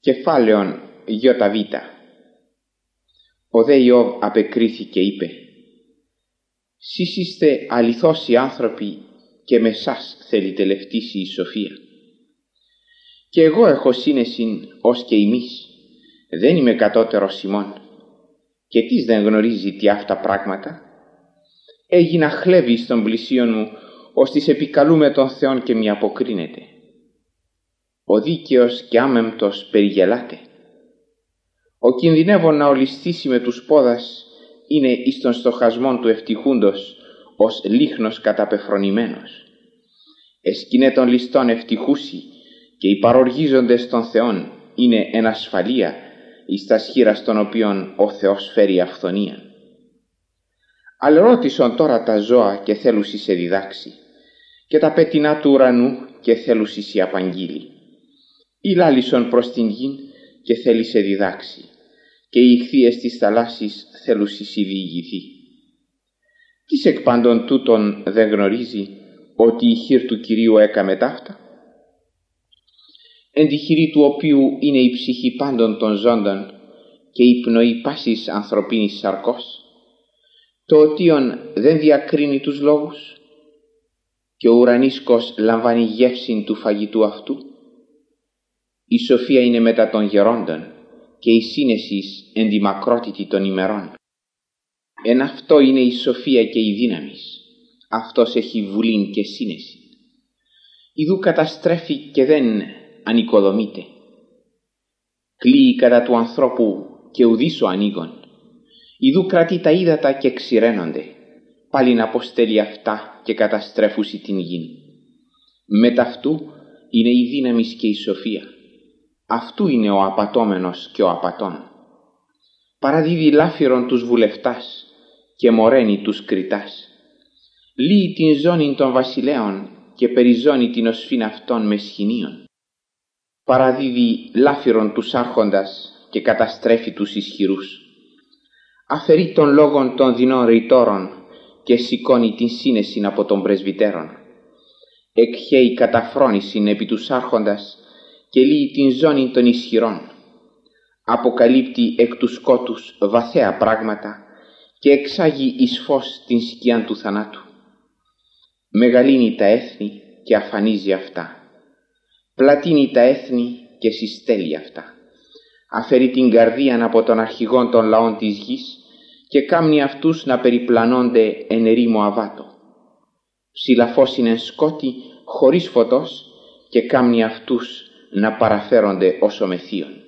Κεφάλαιον ΙΒ. Ο δε Ιώβ απεκρίθηκε, είπε: «Σεις είστε αληθώς οι άνθρωποι και με σας θέλει τελευτήσει η σοφία. Και εγώ έχω σύνεσιν ως και εμείς, δεν είμαι κατώτερος ημών. Και τις δεν γνωρίζει τι αυτά πράγματα. Έγινα χλέβη στον πλησίον μου, ώστις επικαλούμε τον Θεόν και μη αποκρίνεται. Ο δίκαιος και άμεμπτος περιγελάται. Ο κινδυνεύων να ολισθήσει με τους πόδας είναι εις των στοχασμών του ευτυχούντος, ως λίχνος καταπεφρονημένος. Εσκήνε των ληστών ευτυχούσι, και οι παροργίζοντες των Θεών είναι εν ασφαλεία εις τας χείρας των οποίων ο Θεός φέρει αυθονία. Αλερώτησον τώρα τα ζώα και θέλουσι σε διδάξει, και τα πέτεινα του ουρανού και θέλουσι σε απαγγείλει. Ιλάλησον προς την γην και θέλει σε διδάξει, και οι ηχθείες της θαλάσσης θέλουσι σε διηγηθεί. Τις εκ πάντων τούτων δεν γνωρίζει ότι η χείρ του Κυρίου έκαμε ταύτα? Εν τη χειρή του οποίου είναι η ψυχή πάντων των ζώντων και η πνοή πάσης ανθρωπίνης σαρκός, το οτίον δεν διακρίνει τους λόγους, και ο ουρανίσκος λαμβάνει γεύσιν του φαγητού αυτού. Η σοφία είναι μετά των γερόντων και η σύνεσις εν τη μακρότητη των ημερών. Εν αυτό είναι η σοφία και η δύναμις, αυτός έχει βουλήν και σύνεση. Ιδού καταστρέφει και δεν ανοικοδομείται. Κλείει κατά του ανθρώπου και ουδής ο ανοίγων. Ιδού κρατεί τα ύδατα και ξηραίνονται, πάλιν αποστέλει αυτά και καταστρέφουσι την γην. Μετ' αυτού είναι η δύναμις και η σοφία. Αυτού είναι ο απατώμενος και ο απατών. Παραδίδει λάφυρον τους βουλευτάς και μοραίνει τους κριτάς. Λύει την ζώνην των βασιλέων και περιζώνει την οσφήν αυτών με σχοινίων. Παραδίδει λάφυρον τους άρχοντας και καταστρέφει τους ισχυρούς. Αφαιρεί των λόγων των δεινών ρητόρων και σηκώνει την σύνεσιν από των πρεσβυτέρων. Εκχέει καταφρόνησιν επί τους άρχοντας και λύει την ζώνη των ισχυρών. Αποκαλύπτει εκ του σκότους βαθαία πράγματα και εξάγει εις φως την σκιάν του θανάτου. Μεγαλύνει τα έθνη και αφανίζει αυτά. Πλατείνει τα έθνη και συστέλει αυτά. Αφαιρεί την καρδίαν από των αρχηγών των λαών της γης και κάμνει αυτούς να περιπλανώνται εν ερήμο αβάτο. Ψηλαφώς εν σκότη χωρίς φωτός και κάμνει αυτούς να παραφέρονται ως ομεθύων.